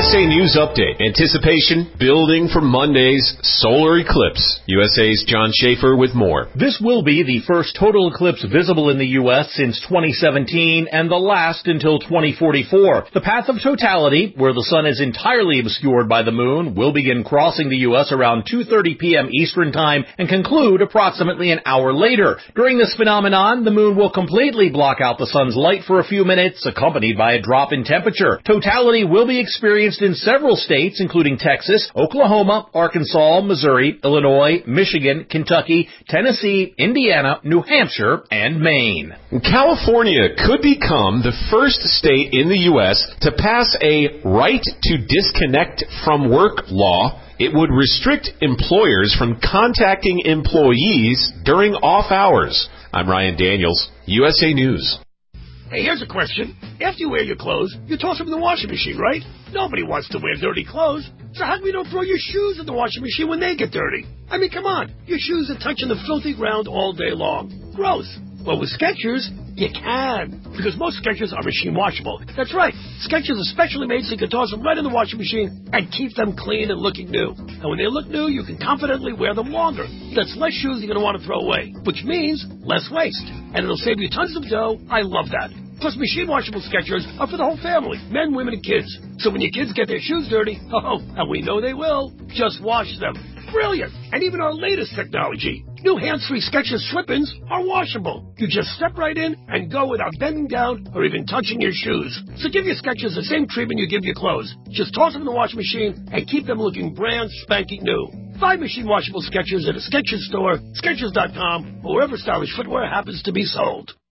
USA News Update. Anticipation building for Monday's solar eclipse. USA's John Schaefer with more. This will be the first total eclipse visible in the U.S. since 2017 and the last until 2044. The path of totality, where the sun is entirely obscured by the moon, will begin crossing the U.S. around 2:30 p.m. Eastern Time and conclude approximately an hour later. During this phenomenon, the moon will completely block out the sun's light for a few minutes, accompanied by a drop in temperature. Totality will be experienced in several states, including Texas, Oklahoma, Arkansas, Missouri, Illinois, Michigan, Kentucky, Tennessee, Indiana, New Hampshire, and Maine. California could become the first state in the U.S. to pass a right to disconnect from work law. It would restrict employers from contacting employees during off hours. I'm Ryan Daniels, USA News. Hey, here's a question. After you wear your clothes, you toss them in the washing machine, right? Nobody wants to wear dirty clothes. So how come you don't throw your shoes in the washing machine when they get dirty? I mean, come on. Your shoes are touching the filthy ground all day long. Gross. Well, with Skechers, you can. Because most Skechers are machine washable. That's right. Skechers are specially made so you can toss them right in the washing machine and keep them clean and looking new. And when they look new, you can confidently wear them longer. That's less shoes you're going to want to throw away, which means less waste. And it'll save you tons of dough. I love that. Plus, machine washable Skechers are for the whole family, men, women, and kids. So when your kids get their shoes dirty, and we know they will, just wash them. Brilliant! And even our latest technology, new hands-free Skechers slip-ins are washable. You just step right in and go without bending down or even touching your shoes. So give your Skechers the same treatment you give your clothes. Just toss them in the washing machine and keep them looking brand spanking new. Buy machine washable Skechers at a Skechers store, Skechers.com, or wherever stylish footwear happens to be sold.